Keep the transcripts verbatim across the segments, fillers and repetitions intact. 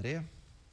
Andrea.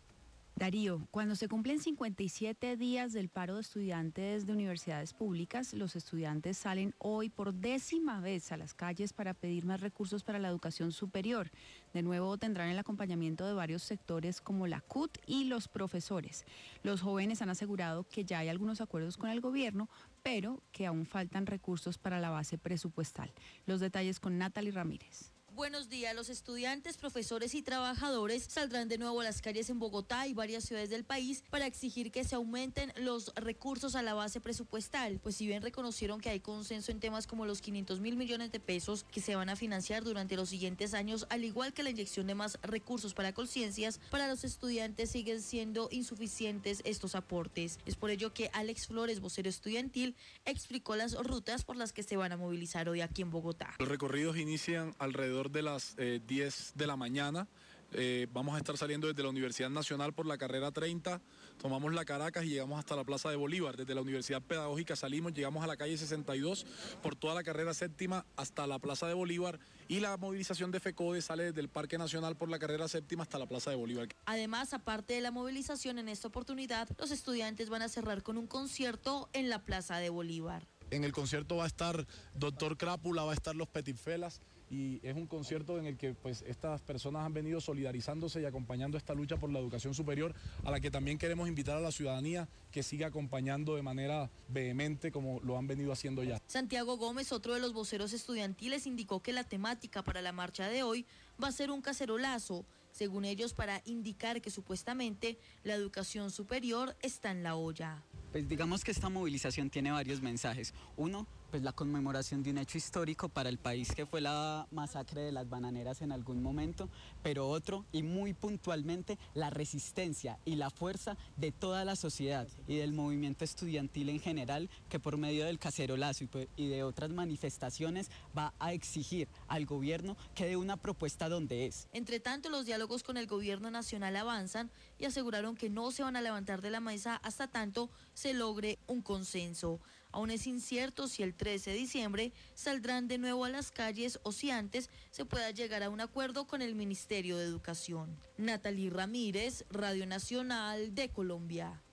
Darío, cuando se cumplen cincuenta y siete días del paro de estudiantes de universidades públicas, los estudiantes salen hoy por décima vez a las calles para pedir más recursos para la educación superior. De nuevo tendrán el acompañamiento de varios sectores como la C U T y los profesores. Los jóvenes han asegurado que ya hay algunos acuerdos con el gobierno, pero que aún faltan recursos para la base presupuestal. Los detalles con Natalie Ramírez. Buenos días. Los estudiantes, profesores y trabajadores saldrán de nuevo a las calles en Bogotá y varias ciudades del país para exigir que se aumenten los recursos a la base presupuestal, pues si bien reconocieron que hay consenso en temas como los quinientos mil millones de pesos que se van a financiar durante los siguientes años, al igual que la inyección de más recursos para conciencias, para los estudiantes siguen siendo insuficientes estos aportes. Es por ello que Alex Flores, vocero estudiantil, explicó las rutas por las que se van a movilizar hoy aquí en Bogotá. Los recorridos inician alrededor de las eh, diez de la mañana. Eh, vamos a estar saliendo desde la Universidad Nacional por la carrera treinta, tomamos la Caracas y llegamos hasta la Plaza de Bolívar. Desde la Universidad Pedagógica salimos, llegamos a la calle sesenta y dos por toda la carrera séptima hasta la Plaza de Bolívar, y la movilización de FECODE sale desde el Parque Nacional por la carrera séptima hasta la Plaza de Bolívar. Además, aparte de la movilización, en esta oportunidad los estudiantes van a cerrar con un concierto en la Plaza de Bolívar. En el concierto va a estar Doctor Crápula, va a estar los Petit Felas, y es un concierto en el que pues estas personas han venido solidarizándose y acompañando esta lucha por la educación superior, a la que también queremos invitar a la ciudadanía que siga acompañando de manera vehemente como lo han venido haciendo ya. Santiago Gómez, otro de los voceros estudiantiles, indicó que la temática para la marcha de hoy va a ser un cacerolazo, según ellos, para indicar que supuestamente la educación superior está en la olla. Pues digamos que esta movilización tiene varios mensajes. Uno, pues la conmemoración de un hecho histórico para el país, que fue la masacre de las bananeras en algún momento, pero otro, y muy puntualmente, la resistencia y la fuerza de toda la sociedad y del movimiento estudiantil en general, que por medio del cacerolazo y de otras manifestaciones va a exigir al gobierno que dé una propuesta donde es. Entre tanto, los diálogos con el gobierno nacional avanzan y aseguraron que no se van a levantar de la mesa hasta tanto se logre un consenso. Aún es incierto si el trece de diciembre saldrán de nuevo a las calles o si antes se pueda llegar a un acuerdo con el Ministerio de Educación. Natalie Ramírez, Radio Nacional de Colombia.